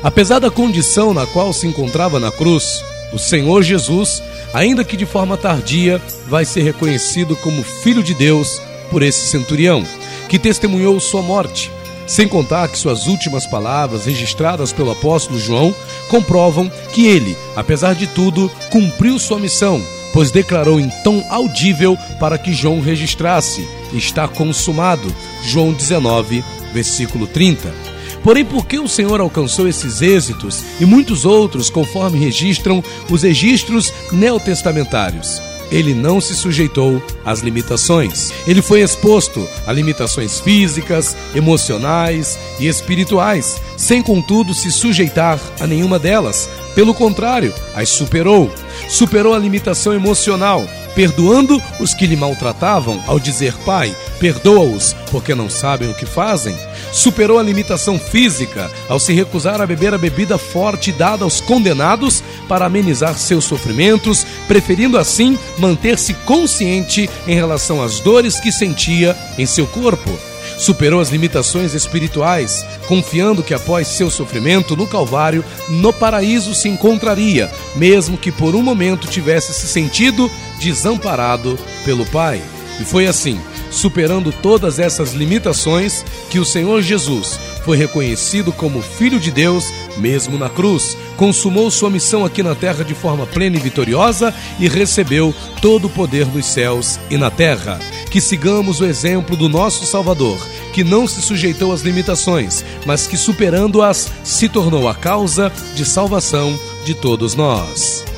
Apesar da condição na qual se encontrava na cruz, o Senhor Jesus, ainda que de forma tardia, vai ser reconhecido como Filho de Deus por esse centurião, que testemunhou sua morte. Sem contar que suas últimas palavras, registradas pelo apóstolo João, comprovam que ele, apesar de tudo, cumpriu sua missão, pois declarou em tom audível para que João registrasse: está consumado. João 19, versículo 30. Porém, por que o Senhor alcançou esses êxitos e muitos outros, conforme registram os registros neotestamentários? Ele não se sujeitou às limitações. Ele foi exposto a limitações físicas, emocionais e espirituais, sem contudo se sujeitar a nenhuma delas. Pelo contrário, as superou. Superou a limitação emocional, perdoando os que lhe maltratavam ao dizer: Pai, perdoa-os, porque não sabem o que fazem. Superou a limitação física ao se recusar a beber a bebida forte dada aos condenados para amenizar seus sofrimentos, preferindo assim manter-se consciente em relação às dores que sentia em seu corpo. Superou as limitações espirituais, confiando que após seu sofrimento no Calvário, no paraíso se encontraria, mesmo que por um momento tivesse se sentido desamparado pelo Pai. E foi assim, superando todas essas limitações, que o Senhor Jesus foi reconhecido como Filho de Deus, mesmo na cruz. Consumou sua missão aqui na terra de forma plena e vitoriosa e recebeu todo o poder nos céus e na terra. Que sigamos o exemplo do nosso Salvador, que não se sujeitou às limitações, mas que, superando-as, se tornou a causa de salvação de todos nós.